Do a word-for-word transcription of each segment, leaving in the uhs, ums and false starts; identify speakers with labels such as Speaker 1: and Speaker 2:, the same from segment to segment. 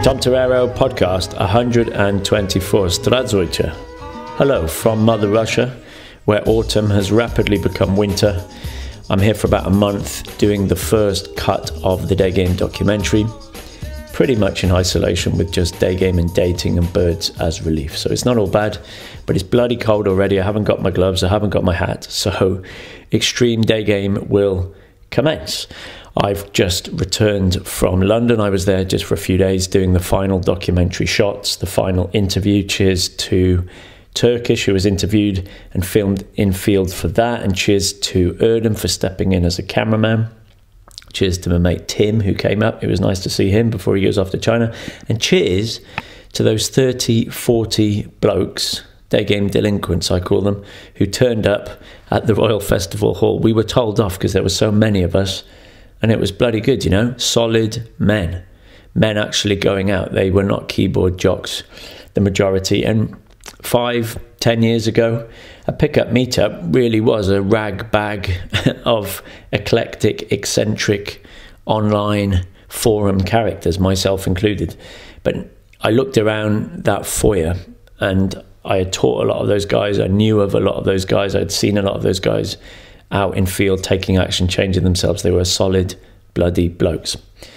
Speaker 1: Tom Torero podcast one hundred twenty-four. Zdravstvuyte. Hello from Mother Russia, where autumn has rapidly become winter. I'm here for about a month doing the first cut of the Day Game documentary, pretty much in isolation with just Day Game and dating and birds as relief. So it's not all bad, but it's bloody cold already. I haven't got my gloves, I haven't got my hat, so extreme Day Game will commence. I've just returned from London. I was there just for a few days doing the final documentary shots, the final interview. Cheers to Turkish, who was interviewed and filmed in field for that, and cheers to Erdem for stepping in as a cameraman. Cheers to my mate Tim, who came up. It was nice to see him before he goes off to China. And cheers to those thirty, forty blokes, Day Game delinquents I call them, who turned up at the Royal Festival Hall. We were told off because there were so many of us, and it was bloody good, you know, solid men. Men actually going out. They were not keyboard jocks, the majority. And five, ten years ago, a pickup meetup really was a rag bag of eclectic, eccentric, online forum characters, myself included. But I looked around that foyer and I had taught a lot of those guys. I knew of a lot of those guys. I'd seen a lot of those guys out in field, taking action, changing themselves. They were solid, bloody blokes.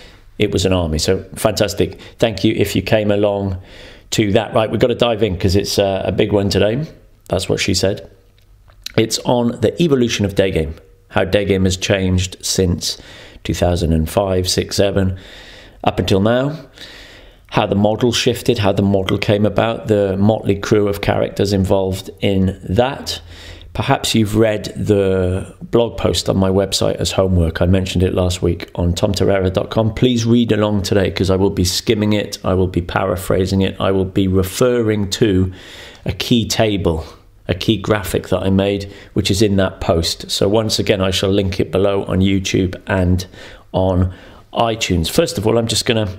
Speaker 1: It was an army. So fantastic. Thank you if you came along to that. Right, we've got to dive in because it's uh, a big one today. That's what she said. It's on the evolution of Day Game, how Day Game has changed since two thousand five, six, seven, up until now, how the model shifted, how the model came about, the motley crew of characters involved in that. Perhaps you've read the blog post on my website as homework. I mentioned it last week on tom torero dot com. Please read along today because I will be skimming it. I will be paraphrasing it. I will be referring to a key table, a key graphic that I made, which is in that post. So once again, I shall link it below on YouTube and on iTunes. First of all, I'm just going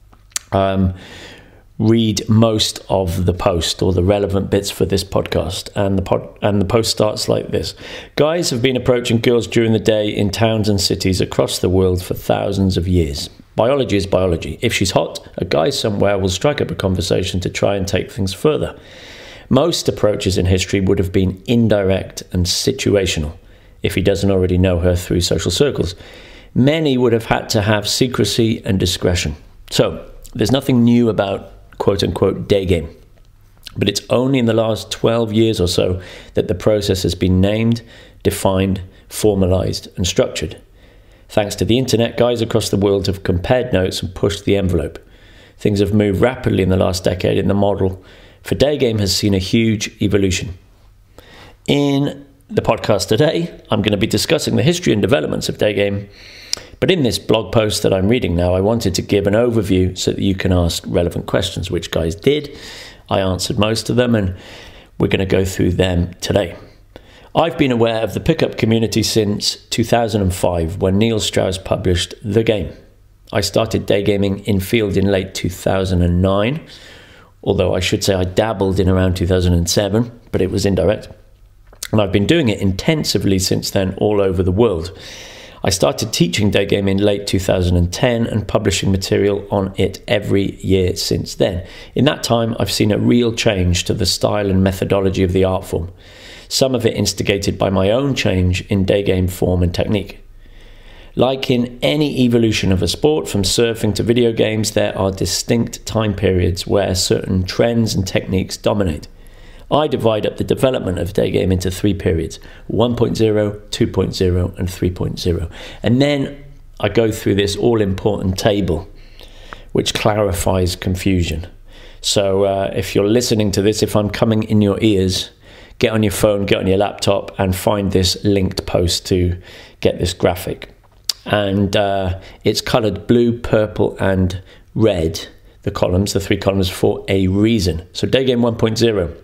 Speaker 1: to um, read most of the post or the relevant bits for this podcast, and the pod, and the post starts like this. Guys have been approaching girls during the day in towns and cities across the world for thousands of years. Biology is biology. If she's hot, a guy somewhere will strike up a conversation to try and take things further. Most approaches in history would have been indirect and situational if he doesn't already know her through social circles. Many would have had to have secrecy and discretion. So there's nothing new about quote-unquote Day Game. But it's only in the last twelve years or so that the process has been named, defined, formalized and structured. Thanks to the internet, guys across the world have compared notes and pushed the envelope. Things have moved rapidly in the last decade, and the model for Day Game has seen a huge evolution. In the podcast today, I'm going to be discussing the history and developments of Day Game. But in this blog post that I'm reading now, I wanted to give an overview so that you can ask relevant questions, which guys did. I answered most of them, and we're going to go through them today. I've been aware of the pickup community since two thousand five, when Neil Strauss published The Game. I started day gaming in field in late two thousand nine, although I should say I dabbled in around two thousand seven, but it was indirect. And I've been doing it intensively since then all over the world. I started teaching Day Game in late two thousand ten and publishing material on it every year since then. In that time, I've seen a real change to the style and methodology of the art form, some of it instigated by my own change in Day Game form and technique. Like in any evolution of a sport, from surfing to video games, there are distinct time periods where certain trends and techniques dominate. I divide up the development of Day Game into three periods: one point oh, two point oh and three point oh. And then I go through this all-important table which clarifies confusion. So uh, if you're listening to this, if I'm coming in your ears, get on your phone, get on your laptop and find this linked post to get this graphic. And uh, it's coloured blue, purple and red, the columns, the three columns, for a reason. So Day Game one point oh.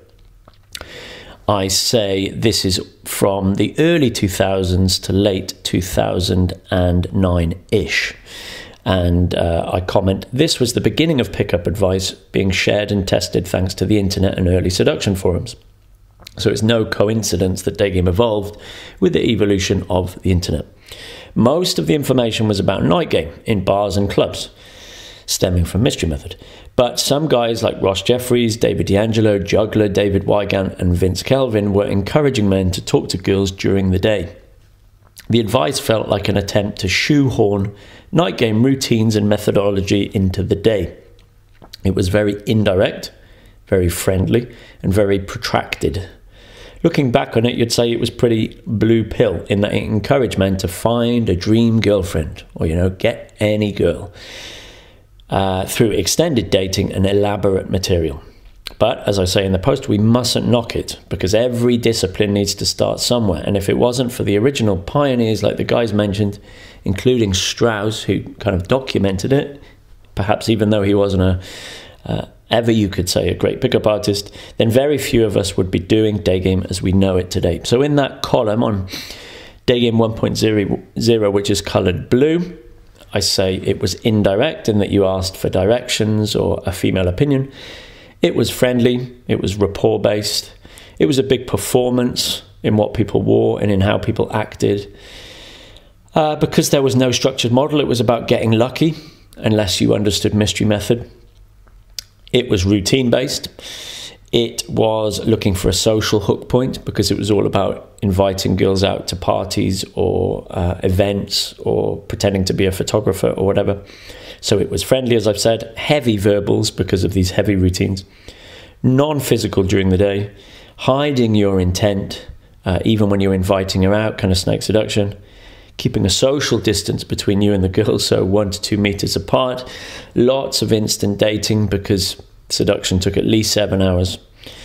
Speaker 1: I say this is from the early two thousands to late two thousand nine-ish. And uh, I comment, this was the beginning of pickup advice being shared and tested thanks to the internet and early seduction forums. So it's no coincidence that Day Game evolved with the evolution of the internet. Most of the information was about night game in bars and clubs. stemming from Mystery Method. But some guys like Ross Jeffries, David D'Angelo, Juggler, David Wygant, and Vince Kelvin were encouraging men to talk to girls during the day. The advice felt like an attempt to shoehorn night game routines and methodology into the day. It was very indirect, very friendly, and very protracted. Looking back on it, you'd say it was pretty blue pill in that it encouraged men to find a dream girlfriend, or, you know, get any girl, uh, through extended dating and elaborate material. But, as I say in the post, we mustn't knock it, because every discipline needs to start somewhere. And if it wasn't for the original pioneers like the guys mentioned, including Strauss, who kind of documented it, perhaps even though he wasn't a, uh, ever you could say, a great pickup artist, then very few of us would be doing day game as we know it today. So in that column on day game one point oh, which is coloured blue, I say it was indirect in that you asked for directions or a female opinion. It was friendly, it was rapport-based, it was a big performance in what people wore and in how people acted. Uh, because there was no structured model, it was about getting lucky, unless you understood Mystery Method. It was routine-based. It was looking for a social hook point, because it was all about inviting girls out to parties or uh, events or pretending to be a photographer or whatever. So it was friendly, as I've said, heavy verbals because of these heavy routines, non-physical during the day, hiding your intent, uh, even when you're inviting her out, kind of snake seduction, keeping a social distance between you and the girl, so one to two meters apart, lots of instant dating because seduction took at least seven hours,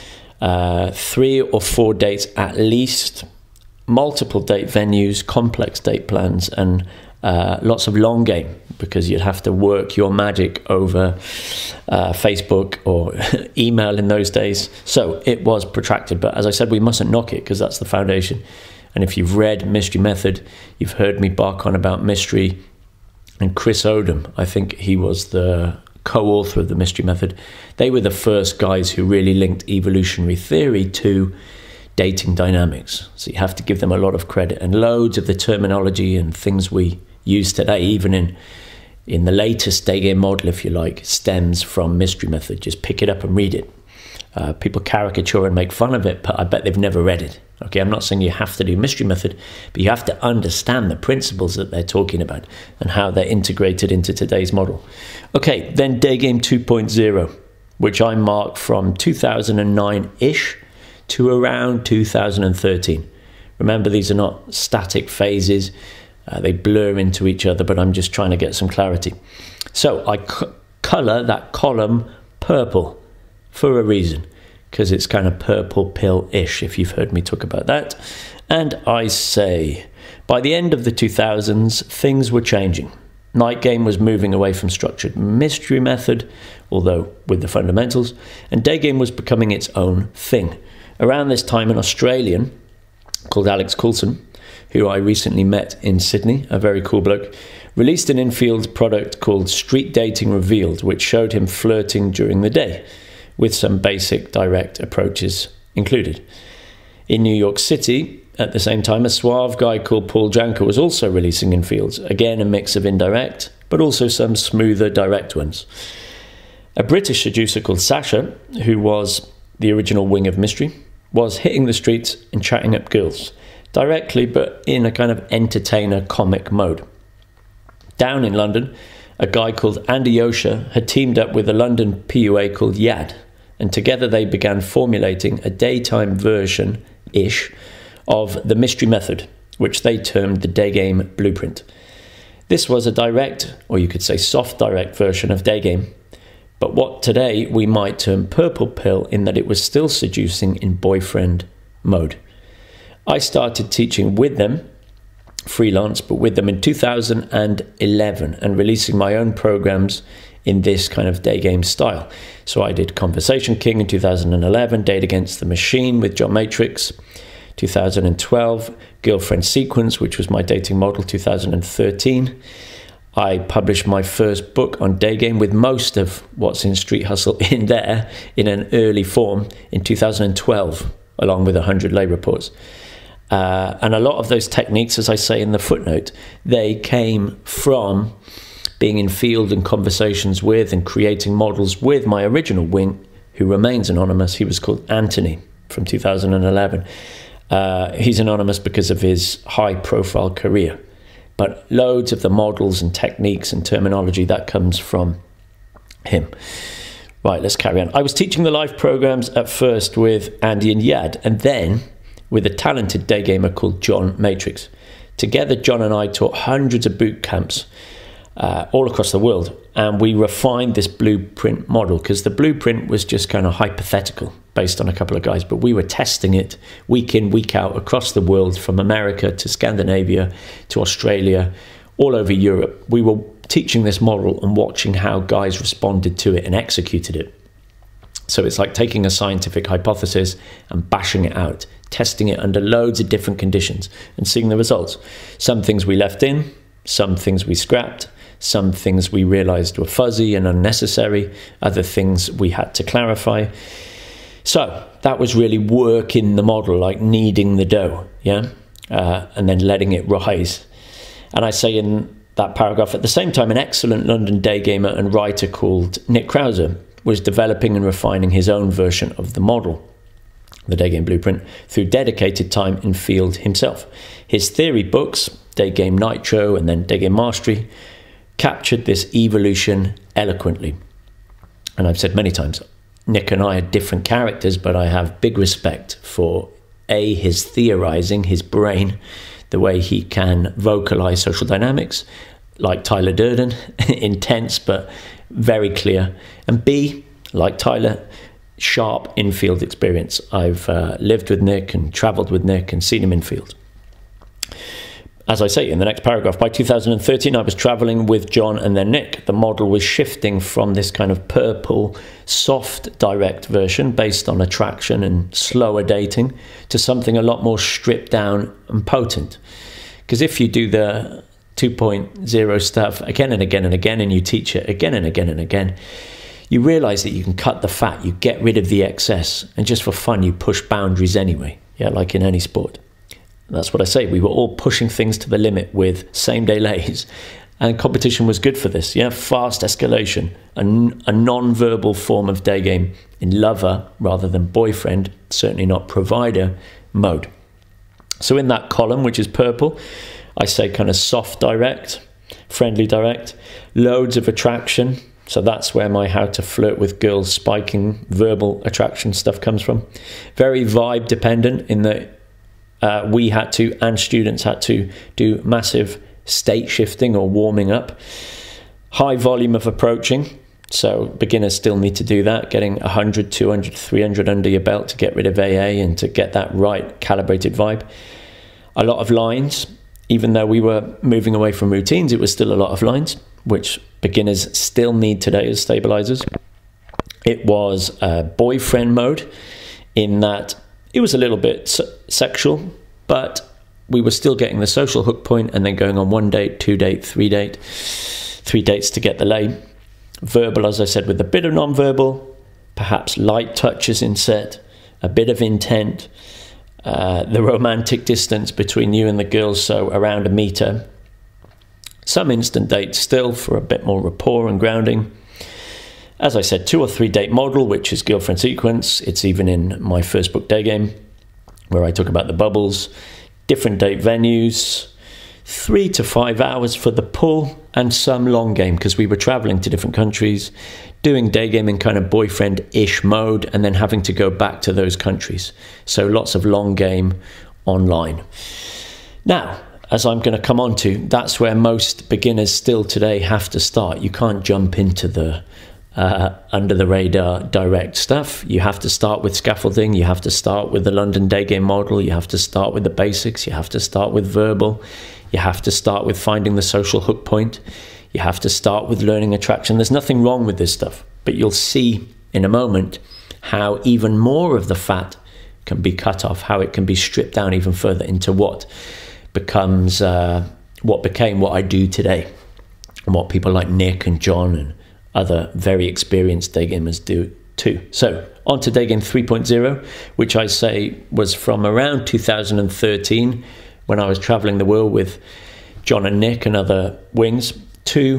Speaker 1: uh, three or four dates at least, multiple date venues, complex date plans, and uh, lots of long game, because you'd have to work your magic over uh, Facebook or email in those days. So it was protracted, but as I said, we mustn't knock it because that's the foundation. And if you've read Mystery Method, you've heard me bark on about mystery. And Chris Odom, I think he was the co-author of the Mystery Method. They were the first guys who really linked evolutionary theory to dating dynamics. So you have to give them a lot of credit. And loads of the terminology and things we use today, even in in the latest day game model, if you like, stems from Mystery Method. Just pick it up and read it. Uh, people caricature and make fun of it, but I bet they've never read it. Okay, I'm not saying you have to do Mystery Method, but you have to understand the principles that they're talking about and how they're integrated into today's model. Okay, then Day Game two point oh, which I marked from two thousand nine-ish to around two thousand thirteen. Remember, these are not static phases. Uh, they blur into each other, but I'm just trying to get some clarity. So I c- colour that column purple for a reason, because it's kind of purple pill-ish, if you've heard me talk about that. And I say, by the end of the two thousands, things were changing. Night game was moving away from structured Mystery Method, although with the fundamentals, and day game was becoming its own thing. Around this time, an Australian called Alex Coulson, who I recently met in Sydney, a very cool bloke, released an infield product called Street Dating Revealed, which showed him flirting during the day, with some basic direct approaches included. In New York City, at the same time, a suave guy called Paul Janka was also releasing infields, again a mix of indirect, but also some smoother direct ones. A British seducer called Sasha, who was the original wing of Mystery, was hitting the streets and chatting up girls, directly but in a kind of entertainer comic mode. Down in London, a guy called Andy Osher had teamed up with a London P U A called Yad, and together they began formulating a daytime version-ish of the Mystery Method, which they termed the Day Game Blueprint. This was a direct, or you could say soft direct version of Day Game, but what today we might term purple pill, in that it was still seducing in boyfriend mode. I started teaching with them, freelance, but with them in two thousand eleven, and releasing my own programs in this kind of day game style. So I did Conversation King in two thousand eleven, Date Against the Machine with John Matrix, two thousand twelve, Girlfriend Sequence, which was my dating model, two thousand thirteen. I published my first book on day game with most of what's in Street Hustle in there in an early form in two thousand twelve, along with one hundred lay reports. Uh, and a lot of those techniques, as I say in the footnote, they came from being in field and conversations with and creating models with my original wing, who remains anonymous. He was called Anthony from two thousand eleven. Uh, he's anonymous because of his high-profile career. But loads of the models and techniques and terminology, that comes from him. Right, let's carry on. I was teaching the live programs at first with Andy and Yad, and then with a talented day gamer called John Matrix. Together, John and I taught hundreds of boot camps uh, all across the world, and we refined this blueprint model because the blueprint was just kind of hypothetical based on a couple of guys, but we were testing it week in, week out across the world, from America to Scandinavia to Australia, all over Europe. We were teaching this model and watching how guys responded to it and executed it. So it's like taking a scientific hypothesis and bashing it out, testing it under loads of different conditions and seeing the results. Some things we left in, some things we scrapped, some things we realized were fuzzy and unnecessary, other things we had to clarify. So that was really working the model, like kneading the dough, yeah, uh, and then letting it rise. And I say in that paragraph, at the same time, an excellent London day gamer and writer called Nick Krauser was developing and refining his own version of the model, the Day Game Blueprint, through dedicated time in field himself. His theory books, Day Game Nitro and then Day Game Mastery, captured this evolution eloquently. And I've said many times, Nick and I are different characters, but I have big respect for A, his theorizing, his brain, the way he can vocalize social dynamics, like Tyler Durden, intense but very clear, and B, like Tyler, sharp in-field experience. I've uh, lived with Nick and traveled with Nick and seen him in field. As I say in the next paragraph, by two thousand thirteen, I was traveling with John and then Nick. The model was shifting from this kind of purple, soft, direct version based on attraction and slower dating to something a lot more stripped down and potent. Because if you do the two point oh stuff again and again and again, and you teach it again and again and again, you realize that you can cut the fat, you get rid of the excess, and just for fun, you push boundaries anyway, yeah, like in any sport. That's what I say. We were all pushing things to the limit with same-day lays, and competition was good for this. Yeah, fast escalation, a, a non-verbal form of day game in lover rather than boyfriend, certainly not provider mode. So in that column, which is purple, I say kind of soft direct, friendly direct, loads of attraction. So that's where my how to flirt with girls spiking verbal attraction stuff comes from. Very vibe dependent in that Uh, we had to, and students had to, do massive state shifting or warming up. High volume of approaching, so beginners still need to do that, getting one hundred, two hundred, three hundred under your belt to get rid of A A and to get that right calibrated vibe. A lot of lines, even though we were moving away from routines, it was still a lot of lines, which beginners still need today as stabilizers. It was uh, boyfriend mode, in that it was a little bit se- sexual, but we were still getting the social hook point and then going on one date, two date, three date, three dates to get the lay. Verbal, as I said, with a bit of non-verbal, perhaps light touches in set, a bit of intent, uh, the romantic distance between you and the girls, so around a meter. Some instant dates still for a bit more rapport and grounding. As I said, two or three date model, which is girlfriend sequence. It's even in my first book, Day Game, where I talk about the bubbles. Different date venues, three to five hours for the pull, and some long game, because we were traveling to different countries, doing day game in kind of boyfriend-ish mode, and then having to go back to those countries. So lots of long game online. Now, as I'm going to come on to, that's where most beginners still today have to start. You can't jump into the Uh, under the radar direct stuff. You have to start with scaffolding. You have to start with the London day game model. You have to start with the basics. You have to start with verbal. You have to start with finding the social hook point. You have to start with learning attraction. There's nothing wrong with this stuff, but you'll see in a moment how even more of the fat can be cut off, how it can be stripped down even further into what becomes uh, what became what I do today, and what people like Nick and John and other very experienced day gamers do too. So on to Day Game three point oh, which I say was from around two thousand thirteen, when I was traveling the world with John and Nick and other wings, to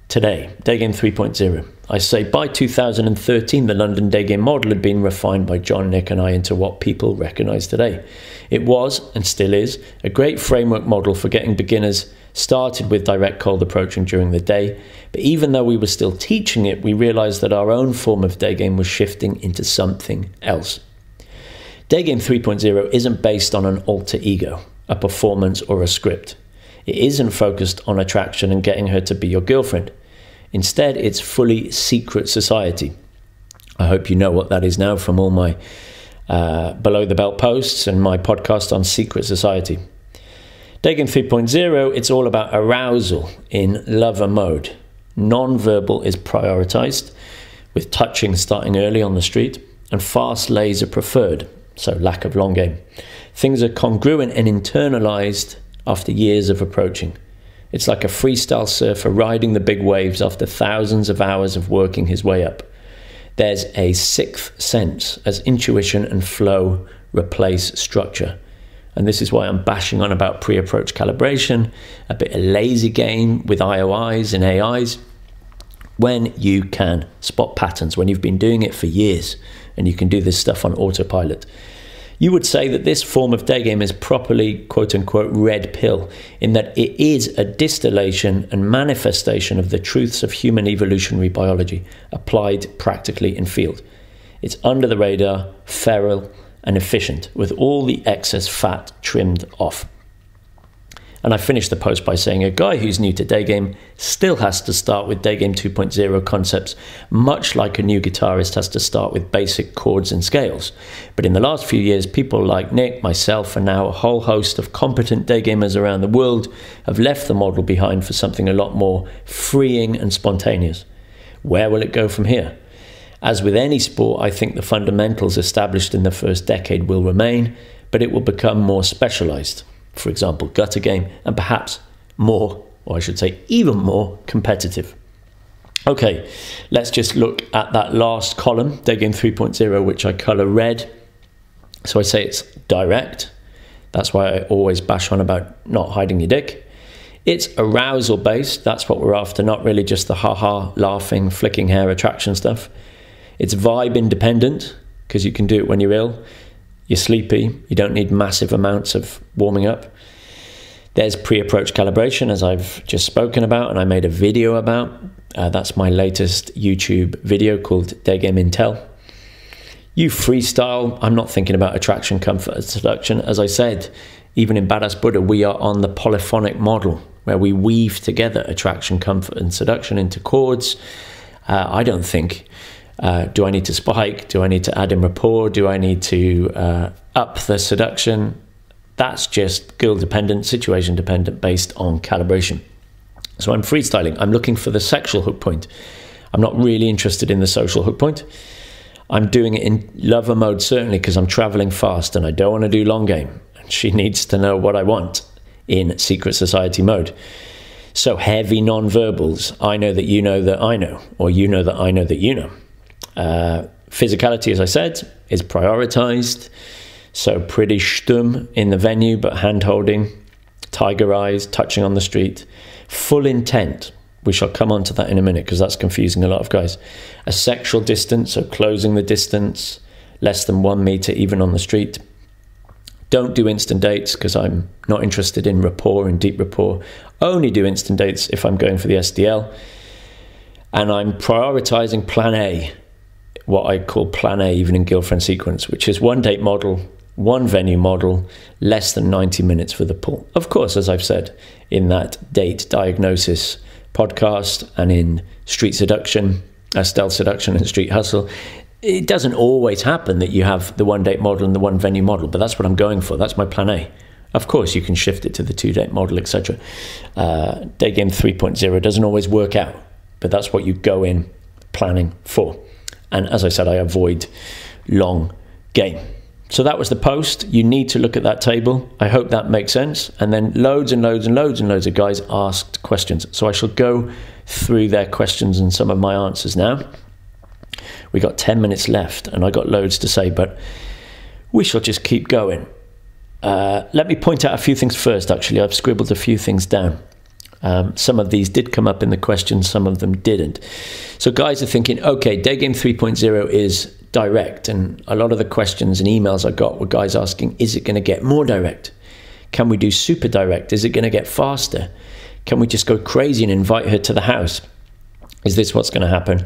Speaker 1: Today, Day Game three point oh. I say by two thousand thirteen, the London Day Game model had been refined by John, Nick and I into what people recognise today. It was, and still is, a great framework model for getting beginners started with direct cold approaching during the day. But even though we were still teaching it, we realised that our own form of Day Game was shifting into something else. Day Game three point oh isn't based on an alter ego, a performance or a script. It isn't focused on attraction and getting her to be your girlfriend. Instead, it's fully secret society. I hope you know what that is now from all my uh, below the belt posts and my podcast on secret society. Day Game three point oh, it's all about arousal in lover mode. Non-verbal is prioritized, with touching starting early on the street, and fast lays are preferred, so lack of long game. Things are congruent and internalized after years of approaching. It's like a freestyle surfer riding the big waves after thousands of hours of working his way up. There's a sixth sense as intuition and flow replace structure. And this is why I'm bashing on about pre-approach calibration, a bit of lazy game with I O Is and A Is, when you can spot patterns, when you've been doing it for years and you can do this stuff on autopilot. You would say that this form of day game is properly, quote-unquote, red pill, in that it is a distillation and manifestation of the truths of human evolutionary biology applied practically in field. It's under the radar, feral, and efficient, with all the excess fat trimmed off. And I finished the post by saying a guy who's new to day game still has to start with Day Game two point oh concepts, much like a new guitarist has to start with basic chords and scales. But in the last few years, people like Nick, myself, and now a whole host of competent day gamers around the world have left the model behind for something a lot more freeing and spontaneous. Where will it go from here? As with any sport, I think the fundamentals established in the first decade will remain, but it will become more specialized. For example, gutter game, and perhaps more, or I should say even more, competitive. Okay, let's just look at that last column, Day Game three point oh, which I colour red. So I say it's direct. That's why I always bash on about not hiding your dick. It's arousal based. That's what we're after, not really just the ha-ha, laughing, flicking hair, attraction stuff. It's vibe independent, because you can do it when you're ill. You're sleepy, you don't need massive amounts of warming up. There's pre-approach calibration, as I've just spoken about, and I made a video about. Uh, that's my latest YouTube video called Day Game Intel. You freestyle. I'm not thinking about attraction, comfort, and seduction. As I said, even in Badass Buddha, we are on the polyphonic model, where we weave together attraction, comfort, and seduction into chords. Uh, I don't think... Uh, do I need to spike? Do I need to add in rapport? Do I need to uh, up the seduction? That's just girl dependent, situation dependent, based on calibration. So I'm freestyling. I'm looking for the sexual hook point. I'm not really interested in the social hook point. I'm doing it in lover mode, certainly, because I'm traveling fast and I don't want to do long game. And she needs to know what I want in secret society mode. So heavy non-verbals. I know that you know that I know, or you know that I know that you know. Uh, physicality, as I said, is prioritized. So pretty stum in the venue, but hand-holding, tiger eyes, touching on the street. Full intent. We shall come on to that in a minute because that's confusing a lot of guys. A sexual distance, so closing the distance, less than one meter even on the street. Don't do instant dates because I'm not interested in rapport and deep rapport. Only do instant dates if I'm going for the S D L. And I'm prioritizing plan A, what I call plan A, even in girlfriend sequence, which is one date model, one venue model, less than ninety minutes for the pull. Of course, as I've said in that date diagnosis podcast and in street seduction, uh, stealth seduction and street hustle, it doesn't always happen that you have the one date model and the one venue model, but that's what I'm going for. That's my plan A. Of course, you can shift it to the two date model, et cetera. Uh, Day Game three point oh doesn't always work out, but that's what you go in planning for. And as I said, I avoid long game. So that was the post. You need to look at that table. I hope that makes sense. And then loads and loads and loads and loads of guys asked questions. So I shall go through their questions and some of my answers now. We got ten minutes left and I got loads to say, but we shall just keep going. Uh, let me point out a few things first, actually. I've scribbled a few things down. Um, some of these did come up in the questions, some of them didn't. So guys are thinking, okay, Day Game three point oh is direct. And a lot of the questions and emails I got were guys asking, is it going to get more direct? Can we do super direct? Is it going to get faster? Can we just go crazy and invite her to the house? Is this what's going to happen?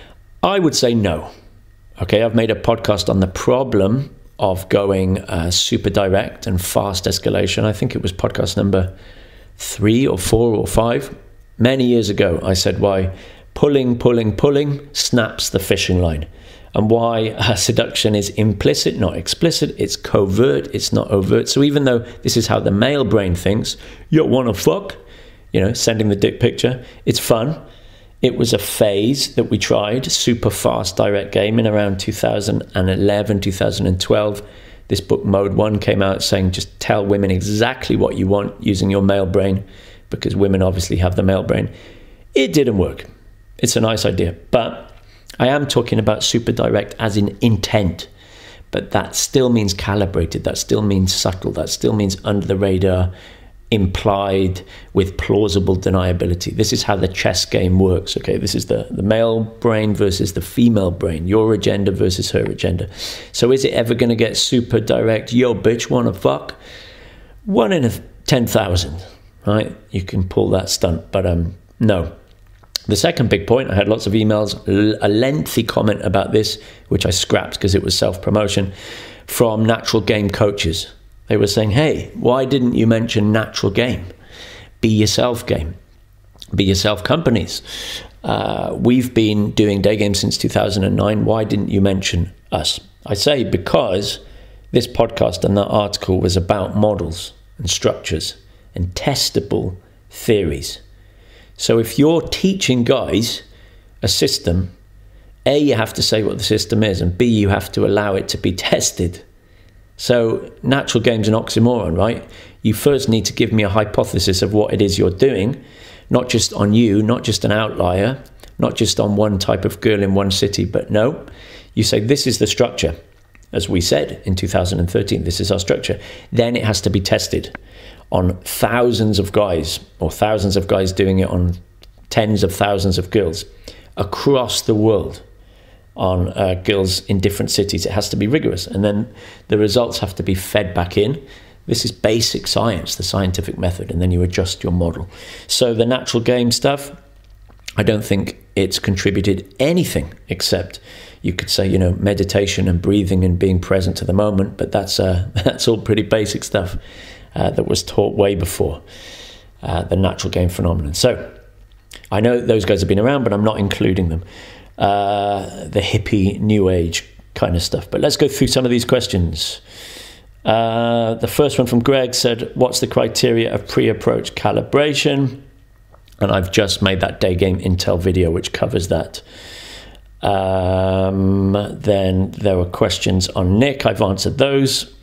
Speaker 1: I would say no. Okay, I've made a podcast on the problem of going uh, super direct and fast escalation. I think it was podcast number three or four or five. Many years ago, I said why pulling, pulling, pulling snaps the fishing line. And why uh, seduction is implicit, not explicit. It's covert, it's not overt. So even though this is how the male brain thinks, you want to fuck, you know, sending the dick picture, it's fun. It was a phase that we tried, super fast direct game in around two thousand eleven, two thousand twelve. This book, Mode One, came out saying just tell women exactly what you want using your male brain, because women obviously have the male brain. It didn't work. It's a nice idea, but I am talking about super direct as in intent, but that still means calibrated, that still means subtle, that still means under the radar, implied with plausible deniability. This is how the chess game works, okay? This is the, the male brain versus the female brain, your agenda versus her agenda. So is it ever going to get super direct? Yo, bitch, wanna fuck? One in a ten thousand, right? You can pull that stunt, but um, no. The second big point, I had lots of emails, a lengthy comment about this, which I scrapped because it was self-promotion, from natural game coaches. They were saying, hey, why didn't you mention natural game? Be yourself game. Be yourself companies. Uh, we've been doing day games since two thousand nine. Why didn't you mention us? I say because this podcast and that article was about models and structures and testable theories. So if you're teaching guys a system, A, you have to say what the system is, and B, you have to allow it to be tested. So natural game's an oxymoron, right? You first need to give me a hypothesis of what it is you're doing, not just on you, not just an outlier, not just on one type of girl in one city, but no, you say this is the structure. As we said in two thousand thirteen, this is our structure. Then it has to be tested on thousands of guys, or thousands of guys doing it on tens of thousands of girls across the world. On uh, girls in different cities. It has to be rigorous, and then the results have to be fed back in. This is basic science, the scientific method, and then you adjust your model. So the natural game stuff, I don't think it's contributed anything except you could say, you know, meditation and breathing and being present to the moment, but that's uh, that's all pretty basic stuff uh, that was taught way before uh, the natural game phenomenon. So I know those guys have been around, but I'm not including them. Uh, the hippie new age kind of stuff. But let's go through some of these questions. Uh, the first one from Greg said, what's the criteria of pre-approach calibration? And I've just made that day game intel video which covers that. Um, then there were questions on Nick. I've answered those.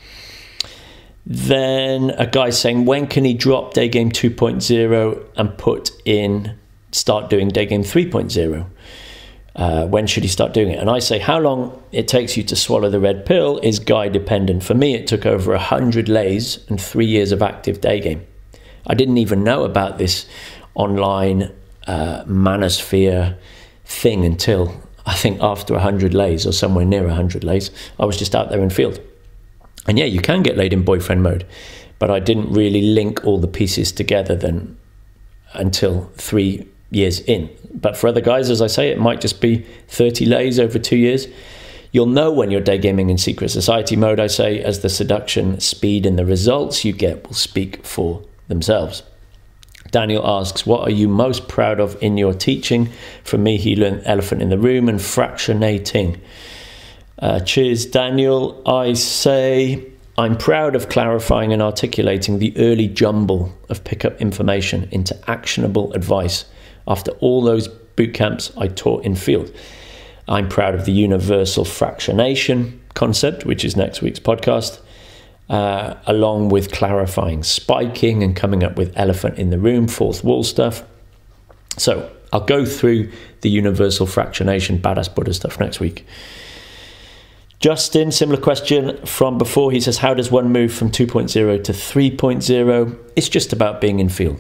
Speaker 1: Then a guy saying, when can he drop day game two point oh and put in, start doing day game three point oh? Uh, when should he start doing it? And I say, how long it takes you to swallow the red pill is guy dependent. For me, it took over one hundred lays and three years of active day game. I didn't even know about this online uh, manosphere thing until I think after one hundred lays or somewhere near one hundred lays. I was just out there in field. And yeah, you can get laid in boyfriend mode, but I didn't really link all the pieces together then until three years in. But for other guys, as I say, it might just be thirty lays over two years. You'll know when you're day gaming in secret society mode, I say, as the seduction speed and the results you get will speak for themselves. Daniel asks, what are you most proud of in your teaching? For me, he learned elephant in the room and fractionating. Uh, cheers, Daniel. I say I'm proud of clarifying and articulating the early jumble of pickup information into actionable advice after all those boot camps I taught in field. I'm proud of the universal fractionation concept, which is next week's podcast, uh, along with clarifying spiking and coming up with elephant in the room, fourth wall stuff. So I'll go through the universal fractionation badass Buddha stuff next week. Justin, similar question from before. He says, how does one move from two point oh to three point oh? It's just about being in field.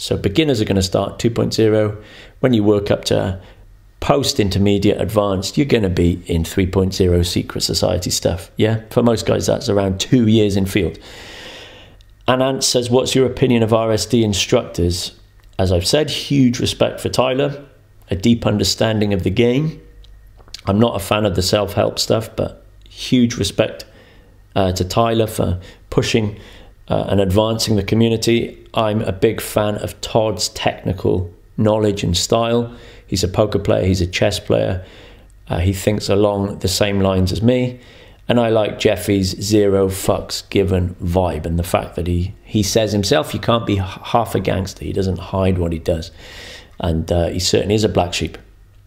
Speaker 1: So beginners are going to start two point oh. When you work up to post-intermediate advanced, you're going to be in three point oh secret society stuff. Yeah, for most guys, that's around two years in field. And Ant says, what's your opinion of R S D instructors? As I've said, huge respect for Tyler, a deep understanding of the game. I'm not a fan of the self-help stuff, but huge respect uh, to Tyler for pushing uh, and advancing the community. I'm a big fan of Todd's technical knowledge and style. He's a poker player, he's a chess player. Uh, he thinks along the same lines as me. And I like Jeffy's zero fucks given vibe, and the fact that he, he says himself, you can't be half a gangster. He doesn't hide what he does. And uh, he certainly is a black sheep.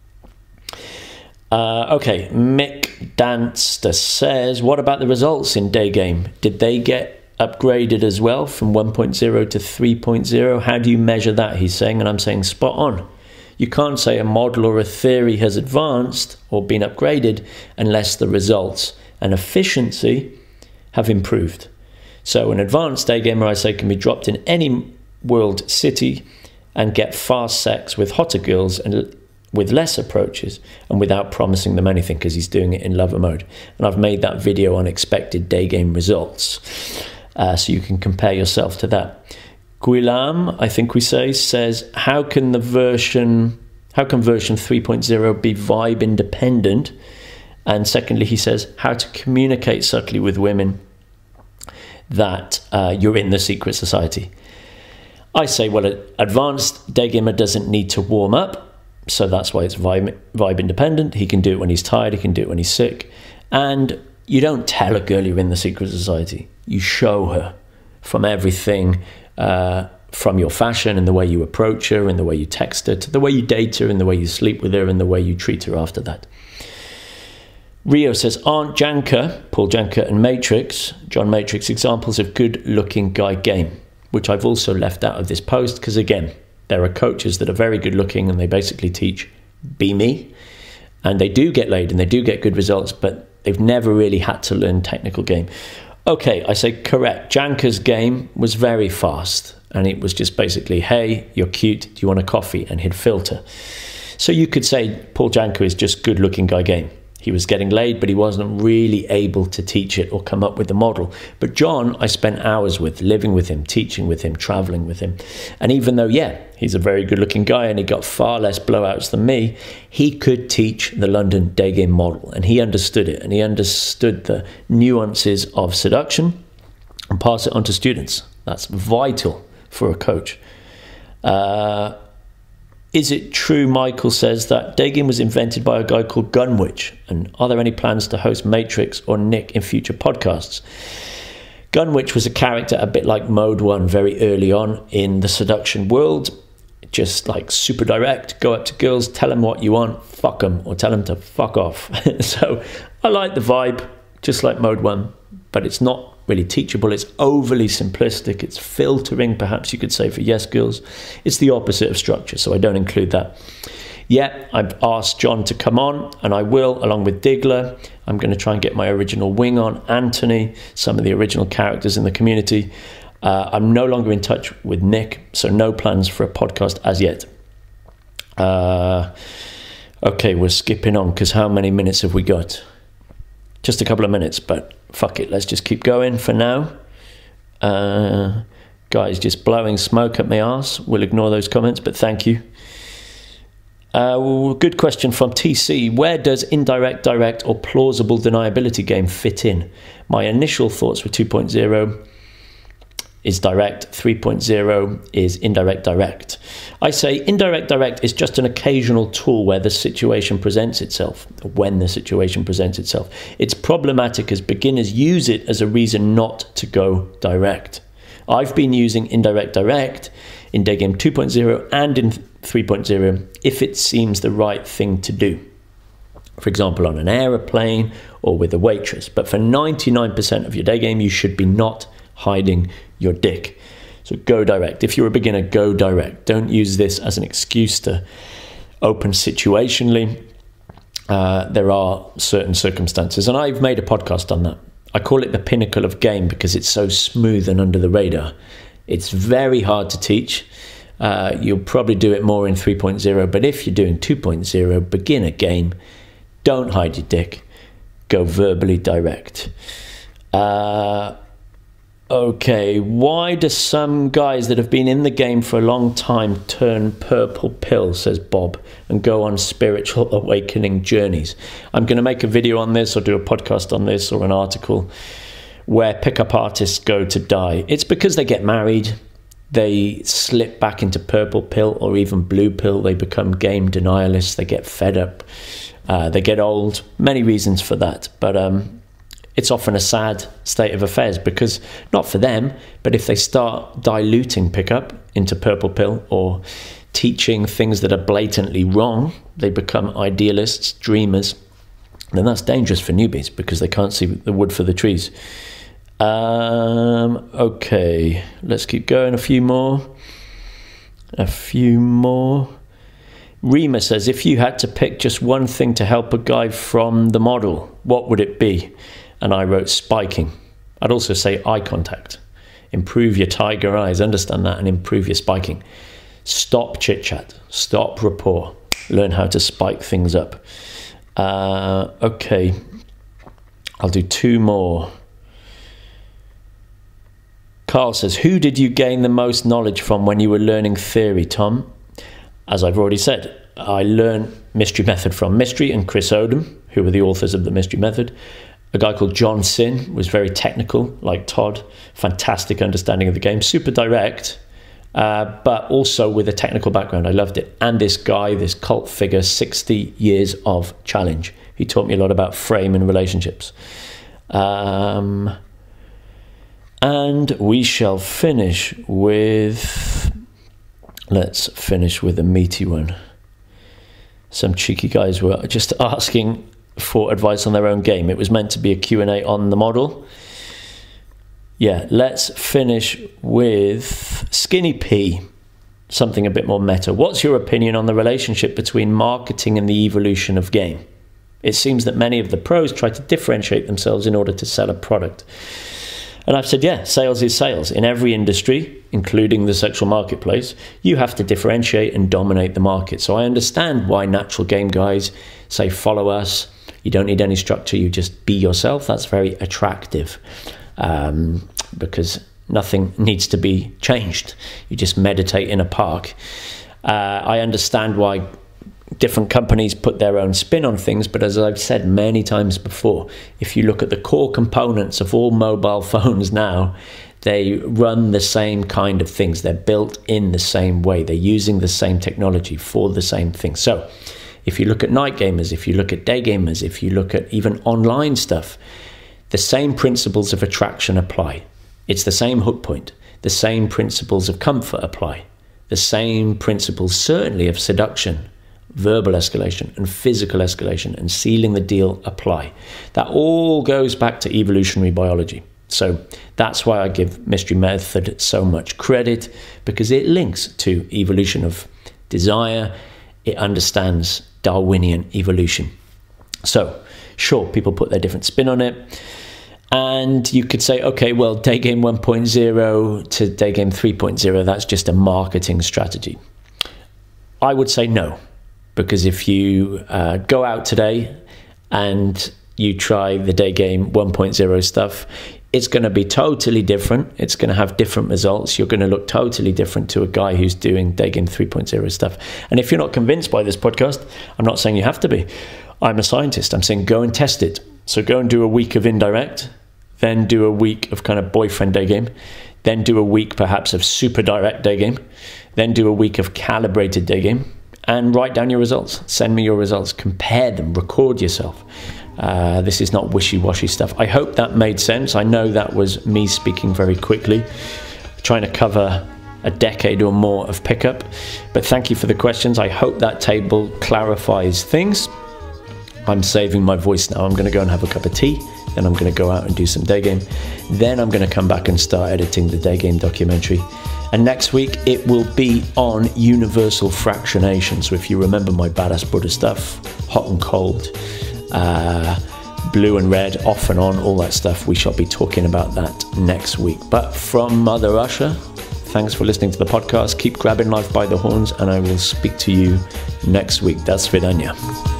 Speaker 1: Uh, okay, Mick Danster says, what about the results in day game? Did they get upgraded as well from one point oh to three point oh? How do you measure that, he's saying, and I'm saying spot on. You can't say a model or a theory has advanced or been upgraded unless the results and efficiency have improved. So an advanced day gamer, I say, can be dropped in any world city and get fast sex with hotter girls and with less approaches and without promising them anything, because he's doing it in lover mode. And I've made that video on expected day game results, uh, so you can compare yourself to that. Guilam, I think we say, says, how can the version, how can version three point oh be vibe independent? And secondly, he says, how to communicate subtly with women that uh, you're in the secret society. I say, well, an advanced day gamer doesn't need to warm up, so that's why it's vibe, vibe independent. He can do it when he's tired, he can do it when he's sick. And you don't tell a girl you're in the secret society. You show her from everything, uh, from your fashion and the way you approach her and the way you text her, to the way you date her and the way you sleep with her and the way you treat her after that. Rio says, aren't Janka, Paul Janka and Matrix, John Matrix, examples of good-looking guy game, which I've also left out of this post because, again, there are coaches that are very good-looking and they basically teach, be me, and they do get laid and they do get good results, but they've never really had to learn technical game. Okay, I say correct. Janka's game was very fast, and it was just basically, hey, you're cute, do you want a coffee? And he'd filter. So you could say Paul Janka is just good-looking guy game. He was getting laid, but he wasn't really able to teach it or come up with the model. But John, I spent hours with, living with him, teaching with him, traveling with him. And even though, yeah, he's a very good-looking guy and he got far less blowouts than me, he could teach the London day game model, and he understood it, and he understood the nuances of seduction and pass it on to students. That's vital for a coach. Uh, Is it true, Michael says, that day game was invented by a guy called Gunwich? And are there any plans to host Matrix or Nick in future podcasts? Gunwich was a character a bit like Mode one very early on in the seduction world. Just like super direct, go up to girls, tell them what you want, fuck them, or tell them to fuck off. So I like the vibe, just like Mode one, but it's not really teachable. It's overly simplistic. It's filtering, perhaps you could say, for yes girls. It's the opposite of structure, so I don't include that. Yeah, I've asked John to come on, and I will, along with Digler. I'm going to try and get my original wing on, Anthony, some of the original characters in the community. Uh, I'm no longer in touch with Nick, so no plans for a podcast as yet. Uh, okay, we're skipping on, because how many minutes have we got? Just a couple of minutes, but fuck it, let's just keep going for now. Uh, guys, just blowing smoke at my arse. We'll ignore those comments, but thank you. Uh, well, good question from T C. Where does indirect, direct, or plausible deniability game fit in? My initial thoughts were two point oh is direct, three point oh is indirect, direct. I say indirect, direct is just an occasional tool where the situation presents itself, when the situation presents itself. It's problematic as beginners use it as a reason not to go direct. I've been using indirect, direct in day game two point oh and in three point oh if it seems the right thing to do. For example, on an aeroplane or with a waitress. But for ninety-nine percent of your day game, you should be not hiding your dick. So go direct. If you're a beginner, go direct. Don't use this as an excuse to open situationally. Uh, there are certain circumstances, and I've made a podcast on that. I call it the pinnacle of game because it's so smooth and under the radar. It's very hard to teach. Uh, you'll probably do it more in three point oh, but if you're doing two point oh, beginner game, don't hide your dick. Go verbally direct. Uh, okay, why do some guys that have been in the game for a long time turn purple pill, says Bob, and go on spiritual awakening journeys? I'm going to make a video on this or do a podcast on this or an article where pickup artists go to die. It's because they get married, they slip back into purple pill or even blue pill, they become game denialists, they get fed up, uh, they get old, many reasons for that. But um, it's often a sad state of affairs because, not for them, but if they start diluting pickup into purple pill or teaching things that are blatantly wrong, they become idealists, dreamers, then that's dangerous for newbies because they can't see the wood for the trees. Um, okay, let's keep going. A few more. A few more. Rima says, if you had to pick just one thing to help a guy from the model, what would it be? And I wrote spiking. I'd also say eye contact. Improve your tiger eyes, understand that, and improve your spiking. Stop chit chat. Stop rapport. Learn how to spike things up. Uh, okay, I'll do two more. Carl says, who did you gain the most knowledge from when you were learning theory, Tom? As I've already said, I learned Mystery Method from Mystery and Chris Odom, who were the authors of the Mystery Method. A guy called John Sin was very technical, like Todd. Fantastic understanding of the game. Super direct, uh, but also with a technical background. I loved it. And this guy, this cult figure, sixty years of challenge. He taught me a lot about frame and relationships. Um... And we shall finish with, let's finish with a meaty one. Some cheeky guys were just asking for advice on their own game. It was meant to be a Q and A on the model. Yeah, let's finish with Skinny P, something a bit more meta. What's your opinion on the relationship between marketing and the evolution of game? It seems that many of the pros try to differentiate themselves in order to sell a product. And I've said, yeah, sales is sales. In every industry, including the sexual marketplace, you have to differentiate and dominate the market. So I understand why natural game guys say, follow us. You don't need any structure. You just be yourself. That's very attractive um, because nothing needs to be changed. You just meditate in a park. Uh, I understand why different companies put their own spin on things, but as I've said many times before, if you look at the core components of all mobile phones now, they run the same kind of things. They're built in the same way. They're using the same technology for the same thing. So if you look at night gamers, if you look at day gamers, if you look at even online stuff, the same principles of attraction apply. It's the same hook point. The same principles of comfort apply. The same principles certainly of seduction, verbal escalation and physical escalation and sealing the deal apply. That all goes back to evolutionary biology. So that's why I give Mystery Method so much credit, because it links to evolution of desire. It understands Darwinian evolution. So sure, people put their different spin on it. And you could say, okay, well, day game one point oh to day game three point oh, that's just a marketing strategy. I would say no. Because if you uh, go out today and you try the day game one point oh stuff, it's going to be totally different. It's going to have different results. You're going to look totally different to a guy who's doing day game three point oh stuff. And if you're not convinced by this podcast, I'm not saying you have to be. I'm a scientist. I'm saying go and test it. So go and do a week of indirect, then do a week of kind of boyfriend day game, then do a week perhaps of super direct day game, then do a week of calibrated day game, and write down your results. Send me your results. Compare them. Record yourself. Uh, this is not wishy-washy stuff. I hope that made sense. I know that was me speaking very quickly, trying to cover a decade or more of pickup. But thank you for the questions. I hope that table clarifies things. I'm saving my voice now. I'm going to go and have a cup of tea. Then I'm going to go out and do some day game. Then I'm going to come back and start editing the day game documentary. And next week, it will be on universal fractionation. So if you remember my Badass Buddha stuff, hot and cold, uh, blue and red, off and on, all that stuff, we shall be talking about that next week. But from Mother Russia, Thanks for listening to the podcast. Keep grabbing life by the horns, and I will speak to you next week. Das Svidania.